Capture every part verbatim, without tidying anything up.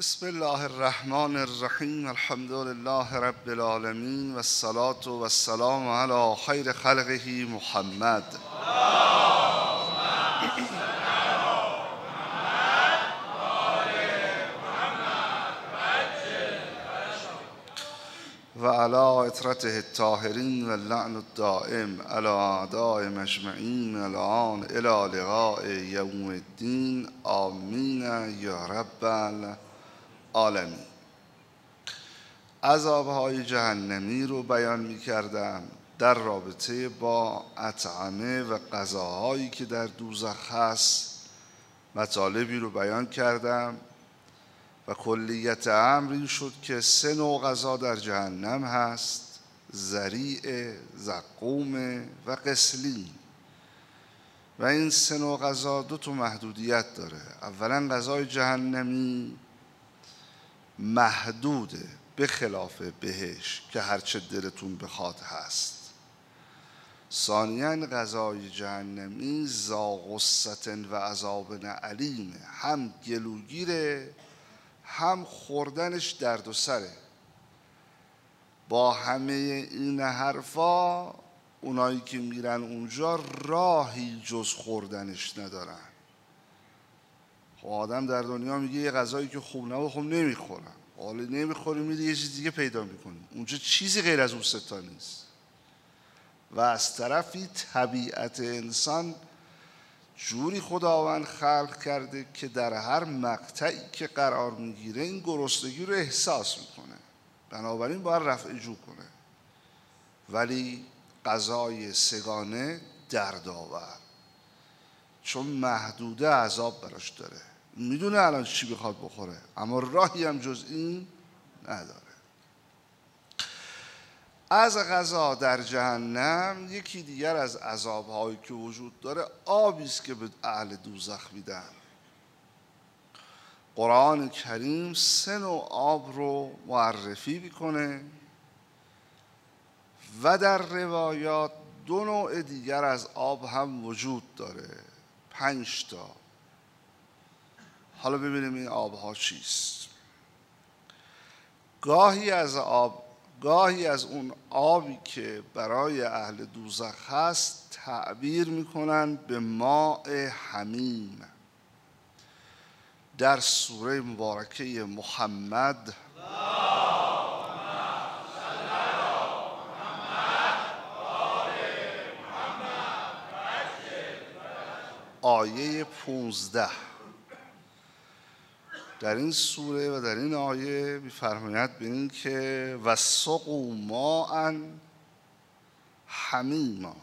بسم الله الرحمن الرحیم. الحمد لله رب العالمین و الصلاة و السلام علی خیر خلقه محمد. و علی اطرته الطاهرین و اللعن الدائم علی اعداء مجمعین الان الی لقاء یوم الدین. آمین یا رب العالمین. عذابهای جهنمی رو بیان می کردم در رابطه با اطعمه و غذاهایی که در دوزخ هست. مطالبی رو بیان کردم و کلیت امر این شد که سه نوع غذا در جهنم هست: ضریع، زقوم و قسلین. و این سه نوع غذا دو تا محدودیت داره. اولا غذای جهنمی محدوده، به خلاف بهشت که هرچه دلتون بخواد هست. ثانیاً غذای جهنمی ذا غصة و عذاب علیم، هم گلوگیره هم خوردنش درد و سره. با همه این حرفا اونایی که میرن اونجا راهی جز خوردنش ندارن. خب آدم در دنیا میگه یه غذایی که خوب نبود خب نمیخورم، حالا نمیخوری میری یه چیز دیگه پیدا میکنی. اونجا چیزی غیر از اون ستا نیست. و از طرفی طبیعت انسان جوری خداوند خلق کرده که در هر مقطعی که قرار میگیره این گرسنگی رو احساس میکنه، بنابراین باید رفع جو کنه. ولی غذای سگانه دردآور، چون محدوده عذاب براش داره. میدونه الان چی بخواد بخوره اما راهی هم جز این نداره. از غذا در جهنم یکی دیگر از عذاب‌هایی که وجود داره آبی است که به اهل دوزخ میدن. قرآن کریم سه نوع آب رو معرفی میکنه و در روایات دو نوع دیگر از آب هم وجود داره، پنج تا. حالا ببینیم این آبها چیست. گاهی از آب گاهی از اون آبی که برای اهل دوزخ هست تعبیر میکنن به ماء حمیم. در سوره مبارکه محمد آیه پونزده در این سوره و در این آیه می‌فرماید ببین که وسقوا ماء حمیما،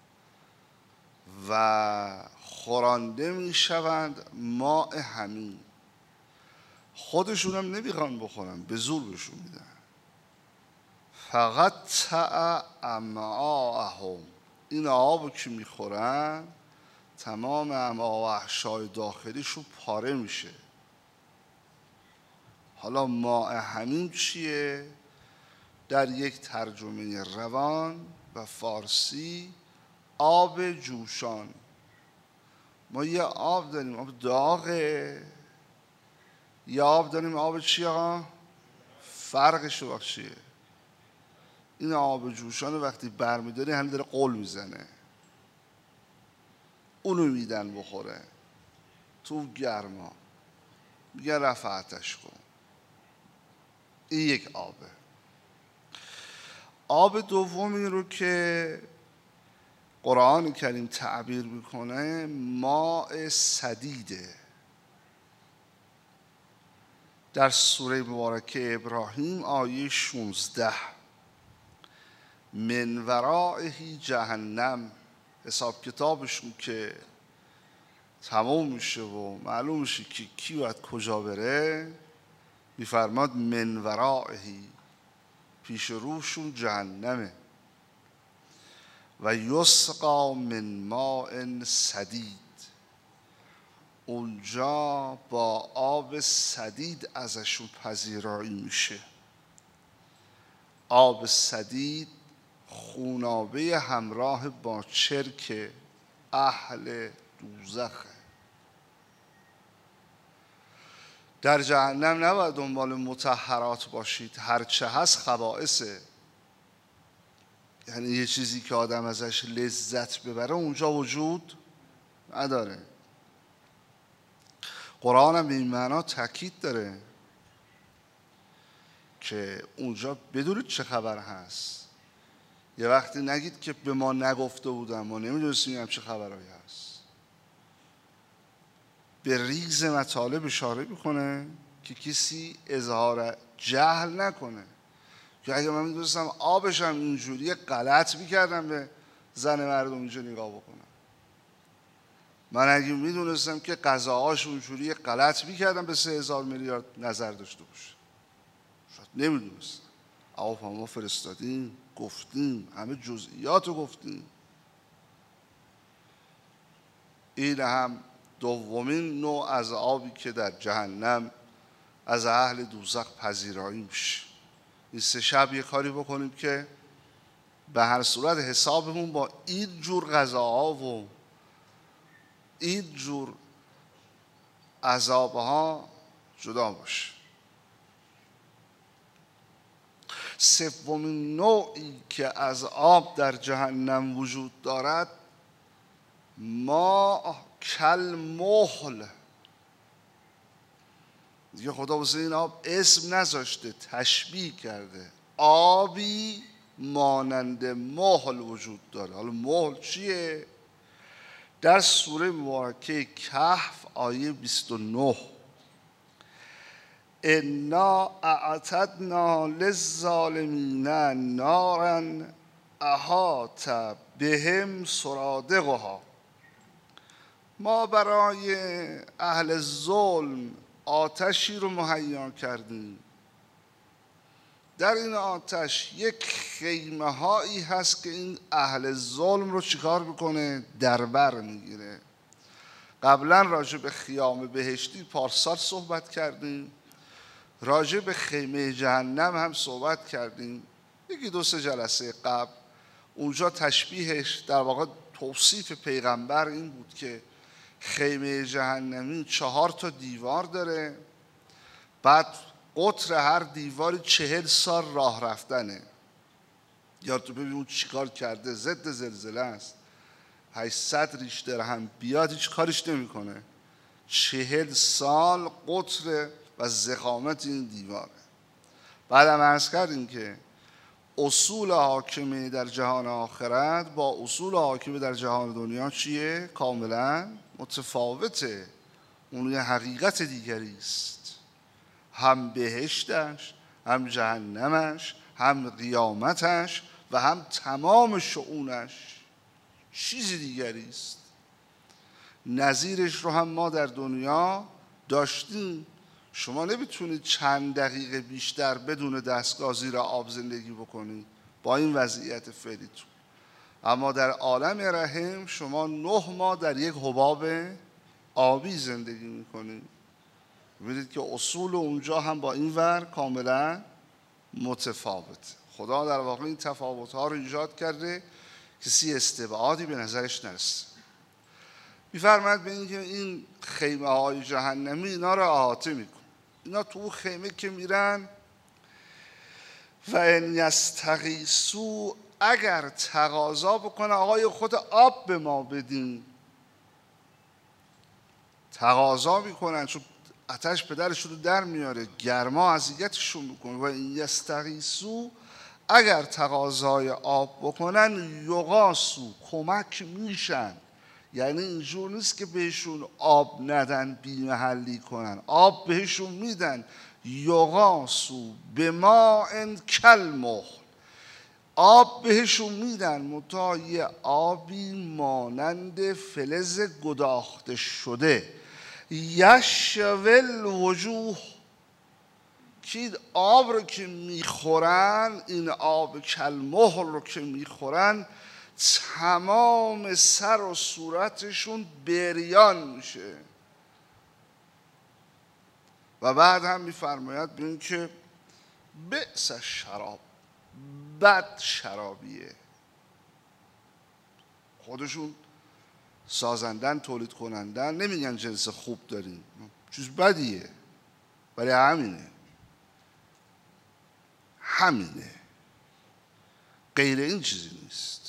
و خورانده میشوند ماء حمیم. خودشون هم نمیخوان بخورن، به زور بهشون میدن. فقط تع امعاءهم، این آبو که میخورن تمام امعا و احشای داخلیشون پاره میشه. حالا ماء حمیم چیه؟ در یک ترجمه روان و فارسی آب جوشان. ما یه آب داریم آب داغه، یه آب داریم آب چی آقا؟ فرقش رو چیه؟ این آب جوشان وقتی برمیداری همین داره قل میزنه، اونو میدن بخوره تو گرما، میگه رفعتش کن. این یک آبه. آب دومی رو که قرآن کریم تعبیر میکنه ماء سدیده. در سوره مبارکه ابراهیم آیه شانزده من ورائه جهنم، حساب کتابشون که تمام میشه و معلوم میشه که کی باید کجا بره، میفرماد من ورائه، پیش روشون جهنمه. و یسقا من ماء سدید، اونجا با آب سدید ازشون پذیرایی میشه. آب سدید خونابه همراه با چرک اهل دوزخه. در جهنم نباید دنبال مطهرات باشید، هرچه هست خبائثه. یعنی یه چیزی که آدم ازش لذت ببره اونجا وجود نداره. قرآن هم به این معنا تاکید داره که اونجا بدونید چه خبر هست. یه وقتی نگید که به ما نگفته بودن، ما نمیدونستیم هم چه خبرهایی هست. به ریز مطالب اشاره میکنه که کسی اظهار جهل نکنه، که اگه من میدونستم آبش هم اینجوری غلط میکردم به زن مردم اینجا نگاه بکنم. من اگه میدونستم که غذاهاش اونجوری غلط میکردم به سه هزار میلیارد نظر داشته باشه. شاید نمیدونستم. آب ما فرستادیم، گفتیم، همه جزئیات رو گفتیم. این هم دومین نوع از آبی که در جهنم از اهل دوزخ پذیرایی میشه. این سه شب یه کاری بکنیم که به هر صورت حسابمون با این جور غذاها و این جور عذابها جدا باشه. سومین نوعی که از آب در جهنم وجود دارد ما کل مهل. دیگه خدا واسه این آب اسم نذاشته، تشبیه کرده. آبی مانند مهل وجود داره. حالا مهل چیه؟ در سوره مبارکه کهف آیه بیست و نه انا اعتدنا للظالمین نارا احاط بهم سرادقها. ما برای اهل ظلم آتشی رو مهیا کردیم. در این آتش یک خیمه هایی هست که این اهل ظلم رو چیکار میکنه؟ دربر میگیره. قبلا راجع به خیام بهشتی پارسال صحبت کردیم، راجع به خیمه جهنم هم صحبت کردیم یکی دو سه جلسه قبل. اونجا تشبیهش در واقع توصیف پیغمبر این بود که خیمه جهنمی چهار تا دیوار داره، بعد قطر هر دیواری چهل سال راه رفتنه. یا تو ببین اون چیکار کرده، ضد زلزله است، هشتصد ریشتر هم بیاد هیچ کارش نمیکنه. چهل سال قطر و ضخامت این دیواره. بعد هم عرض کردیم که اصول حاکمه در جهان آخرت با اصول حاکمه در جهان دنیا چیه؟ کاملا متفاوته. اون یه حقیقت دیگری است. هم بهشتش، هم جهنمش، هم قیامتش و هم تمام شؤونش چیز دیگری است. نظیرش رو هم ما در دنیا داشتیم. شما نمیتونید چند دقیقه بیشتر بدون دستگاه زیر آب زندگی بکنید با این وضعیت فعلیتون. اما در عالم رحم شما نه ماه در یک حباب آبی زندگی میکنید. ببینید که اصول اونجا هم با این ور کاملا متفاوت. خدا در واقع این تفاوت‌ها رو ایجاد کرده کسی استبعادی به نظرش نرسه. می‌فرماید به اینکه این خیمه های جهنمی اینا رو احاطه میکن. اینا تو خیمه که میرن و ان یستغیثوا، اگر تقاضا بکنه آقای خود آب به ما بدین، تقاضا میکنن چون آتش پدرشون رو در میاره، گرما اذیتشون میکنه. و این یستغیثوا، اگر تقاضای آب بکنن یغاثوا، کمک میشن. یعنی اینجور نیست که بهشون آب ندن بی محلی کنن، آب بهشون میدن. یغاثوا بماء کالمهل، آب بهشون میدن منتها یه آبی مانند فلز گداخته شده. یشوی الوجوه، که آب رو که میخورن، این آب کالمهل رو که میخورن، تمام سر و صورتشون بریان میشه. و بعد هم میفرماید ببین که بئس الشراب، بد شرابیه. خودشون سازندن، تولید کنندن، نمیگن جنس خوب داریم، چیز بدیه. ولی همینه همینه غیر این چیزی نیست.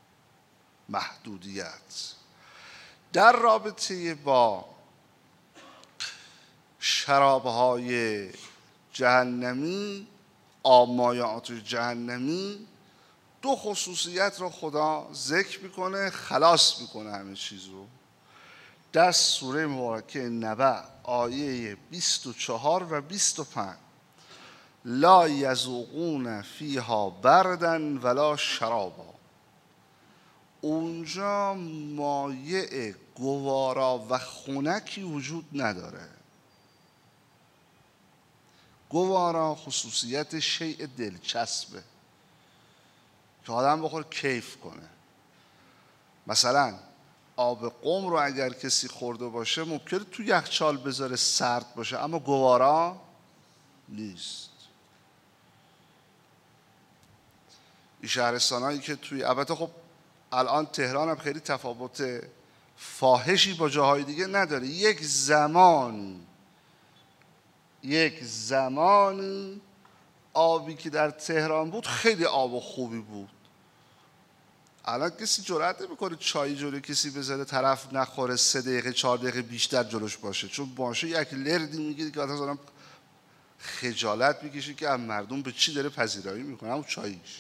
محدودیت در رابطه با شرابهای جهنمی، آبمایعات جهنمی، دو خصوصیت رو خدا ذکر میکنه، خلاص میکنه همه چیز رو. در سوره مبارکه نبع آیه بیست و چهار و بیست و پنج، لا یذوقون فیها بردا ولا شرابا، اونجا مایع گوارا و خنکی وجود نداره. گوارا خصوصیت شیء دلچسبه که آدم بخور کیف کنه. مثلا آب قم رو اگر کسی خورده باشه ممکنه تو یخچال بذاره سرد باشه، اما گوارا نیست. این شهرستانایی که توی، البته خب الان تهران هم خیلی تفاوت فاحشی با جاهای دیگه نداره. یک زمان یک زمانی آبی که در تهران بود خیلی آب خوبی بود. الان کسی جرئت نمیکنه چای جلوی کسی بذاره طرف نخوره، سه دقیقه چهار دقیقه بیشتر جلوش باشه، چون باشه یک لردی میگیره که آدم خجالت میکشه که از مردم به چی داره پذیرایی میکنه، همون چاییش.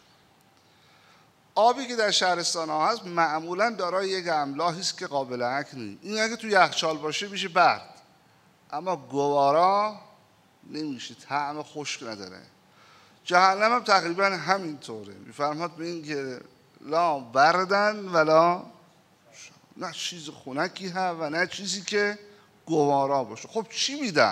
آبی که در شهرستان ها هست معمولا دارای یک املاحی است که قابل اکل نیست. این اگه تو یخچال باشه میشه برد، اما گوارا نمیشه، طعم خشک نداره. جهنم هم تقریبا همینطوره. میفرماد به این که لا بردن ولا، نه چیز خنکی هست و نه چیزی که گوارا باشه. خب چی میدن؟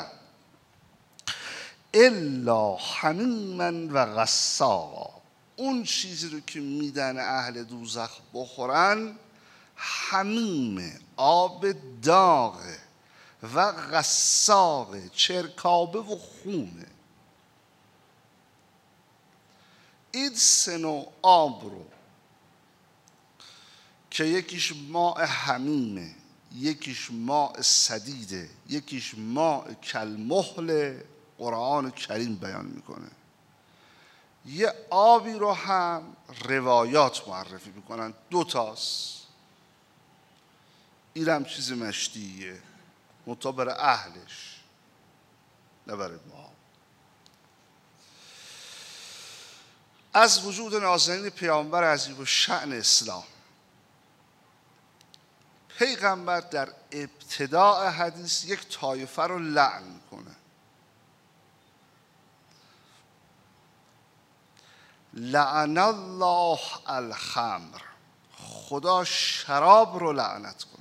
الا حمیما و غساقا، اون چیزی رو که میدن اهل دوزخ بخورن حمیم، آب داغه، و غساقه، چرکابه و خونه. این سه نوع آب رو که یکیش ماء حمیمه، یکیش ماء سدیده، یکیش ماء کالمهل، قرآن کریم بیان میکنه. یه آبی رو هم روایات معرفی میکنن، دو تاست. اینم چیز مشتیه، منتها برای اهلش نه برای ما. از وجود نازنین پیامبر عظیم الشأن اسلام، پیغمبر در ابتداء حدیث یک طایفه رو لعن میکنه. لعن الله الخمر، خدا شراب رو لعنت کنه.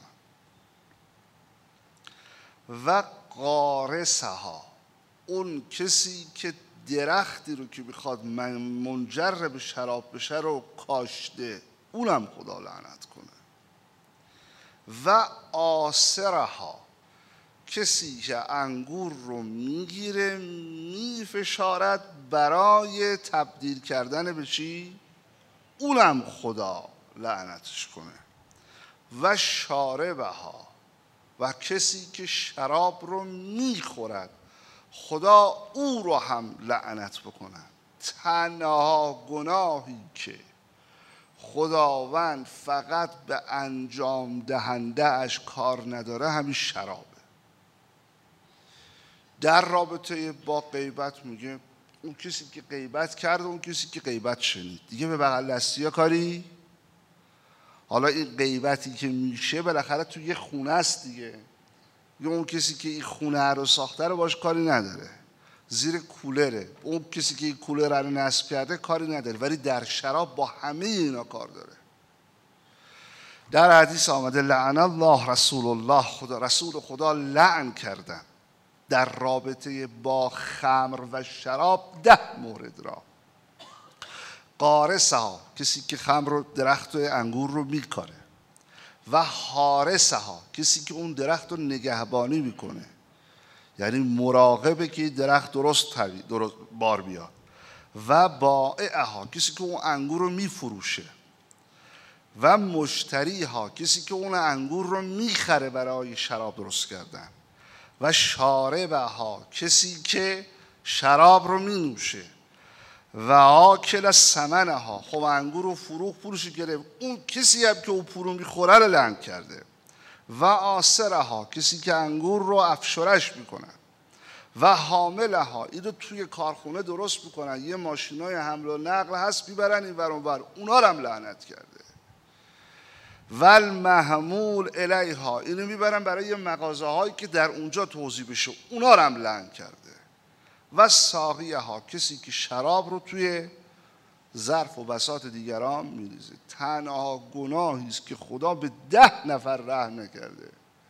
و قارسها، اون کسی که درختی رو که میخواد منجر به شراب بشه رو کاشته، اونم خدا لعنت کنه. و آسرها، کسی که انگور رو میگیره میفشارد برای تبدیل کردن به چی؟ اونم خدا لعنتش کنه. و شاربها، و کسی که شراب رو میخورد خدا او رو هم لعنت بکنه. تنها گناهی که خداوند فقط به انجام دهنده اش کار نداره همین شرابه. در رابطه با غیبت میگه اون کسی که غیبت کرد، اون کسی که غیبت شنید، دیگه به بغل دستی ها کاری. حالا این غیبتی که میشه بالاخره تو یه خونه است دیگه، یا اون کسی که این خونه رو ساخته رو باش کاری نداره، زیر کولره، اون کسی که این کولر رو نصب کرده کاری نداره، ولی در شراب با همه اینا کار داره. در حدیث آمده لعن الله رسول الله، خدا رسول خدا لعن کردن در رابطه با خمر و شراب ده مورد را. قارسها، کسی که خمر رو، درخت و انگور رو میکاره. و حارسها، کسی که اون درخت رو نگهبانی میکنه، یعنی مراقبه که درخت درست, درست بار بیاد. و بائعها، کسی که اون انگور رو میفروشه. و مشتریها، کسی که اون انگور رو میخره برای شراب درست کردن. و شاربها، کسی که شراب رو می نوشه، و آکل ثمنها، خب انگور رو فروخت پولش گرفت، اون کسی هم که اون پول رو میخوره رو لعنت کرده. و آسرها، کسی که انگور رو افشارش میکنن. و حاملها، این رو توی کارخونه درست میکنن، یه ماشینای حمل و نقل هست میبرن این ور اون ور، اونا رو هم لعنت کرده. و المحمول الیها، اینو میبرن برای مغازه هایی که در اونجا توزیع بشه، اونا رو هم لعنت کرده. و ساقیه ها، کسی که شراب رو توی ظرف و بساط دیگران میریزه. تنها گناهی است که خدا به ده نفر رحم نکرده.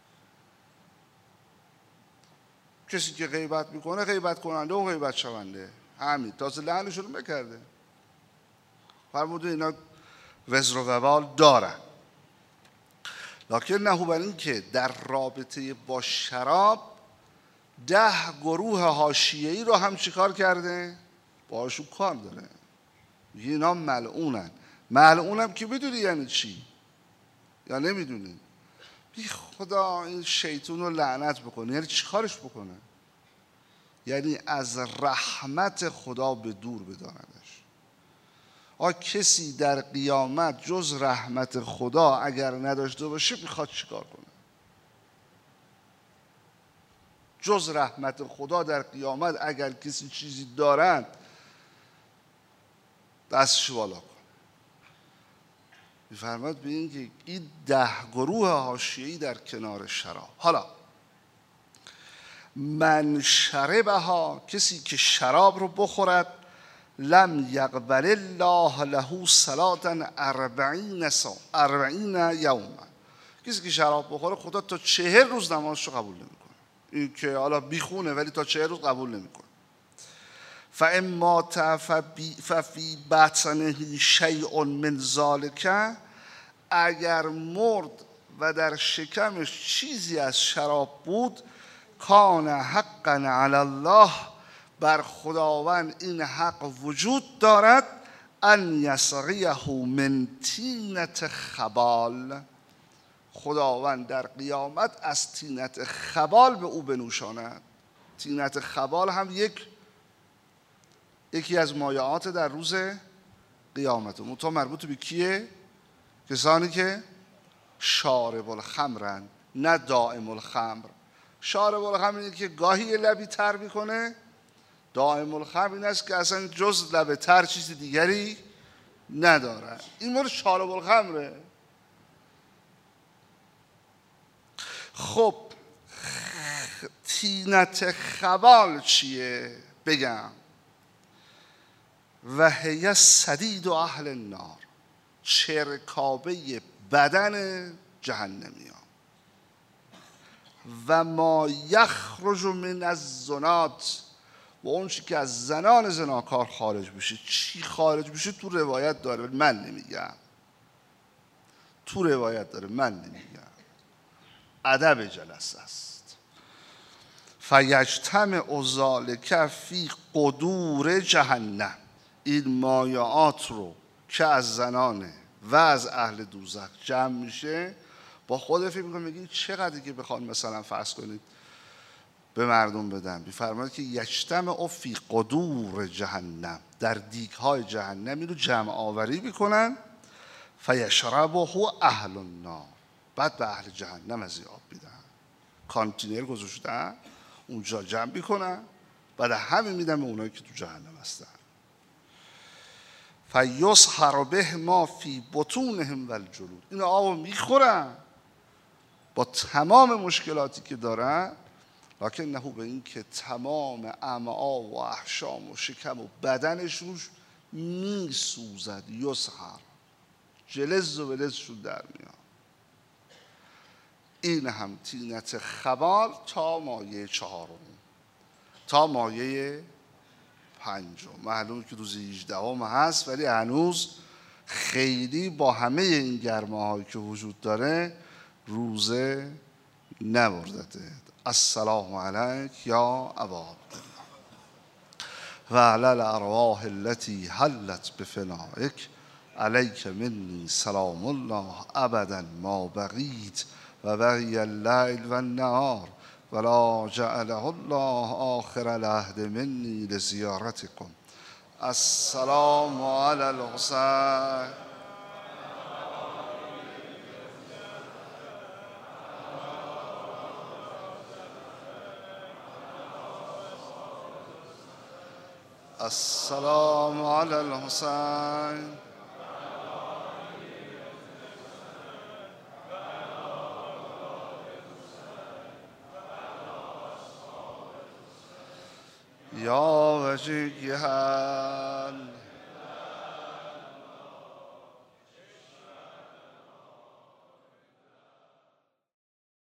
کسی که غیبت میکنه، غیبت کننده و غیبت شونده، همین، تازه لعنشون رو نکرده. فرموده اینا وزر و وبال دارن. لکن نه، بر این که در رابطه با شراب ده گروه حاشیه‌ای رو هم چیکار کرده؟ باهاشون کار داره. میگه اینا ملعونن. ملعونم که بدونی یعنی چی؟ یا نمیدونی؟ بی خدا این شیطون رو لعنت بکنه، یعنی چی کارش بکنه؟ یعنی از رحمت خدا به دور بداندش. آ کسی در قیامت جز رحمت خدا اگر نداشته باشه میخواد چیکار کنه؟ جز رحمت خدا در قیامت اگر کسی چیزی دارند دستش بالا کن. میفرماد به این که این ده گروه حاشیه‌ای در کنار شراب. حالا من شربها، کسی که شراب رو بخورد، لم یقبل الله له صلاة اربعین سا اربعین یوما، کسی که شراب بخوره خدا تا چهل روز نمازش رو قبول نمیکنه. این که حالا بیخونه ولی تا چهل روز قبول نمیکنه. فاما ففی بطنه شیء من ذلک، اگر مرد و در شکمش چیزی از شراب بود، کان حقا علی الله، بر خداوند این حق وجود دارد، ان یسقیه من طینة خبال، خداوند در قیامت از طینت خبال به او بنوشاند. طینت خبال هم یک یکی از مایعات در روز قیامت. منتها مربوط به کیه؟ کسانی که شارب الخمرن، نه دائم الخمر. شارب الخمر اینه که گاهی یه لبی تر میکنه، دائم الخمر این است که اصلا جز لب تر چیز دیگری نداره. این مورد شارب الخمره. خب طینت خبال چیه؟ بگم. و هی صدید و اهل النار، چرکابه بدن جهنمیان. و ما یخرج من الزنات، و اون چی که از زنان زناکار خارج بشه. چی خارج بشه تو روایت داره، من نمیگم. تو روایت داره، من نمیگم. ادب جلسه است. فیجتمع ذلک فی قدور جهنم، این مایعات رو که از زنانه و از اهل دوزخ جمع میشه، با خود فکر میکنم میگه چقدر که بخوان مثلا فرض کنید به مردم بدن. میفرماید که یجتمع فی قدور جهنم، در دیگ های جهنم این رو جمع آوری میکنن. فیشربه اهل النار، بعد به اهل جهنم از آب میدن. کانتینر گذاشتن اونجا جمع میکنن، بعد همه میدن به اونایی که تو جهنم هستن. فیصهر به ما فی بطونهم و الجلود، این آبو میخورن با تمام مشکلاتی که دارن، لکن نهو به این که تمام امعا و احشام و شکم و بدنشون میسوزد. یصهر، جلز و ولزشون در میاد. این هم طینت خبال تا مایه چهارم تا مایه پنجم. معلومه که روز هجدهم هست ولی هنوز خیلی با همه این گرمه هایی که وجود داره روزه نبردته. السلام علیک یا ابا عبدالله و علی الارواح التي حلت بفنائک، علیک منی سلام الله ابدا ما بقیت و بقی اللیل و النهار ولا جعله الله آخر العهد مني لزيارتكم. السلام على الحسین. السلام على الحسین. یا وجیها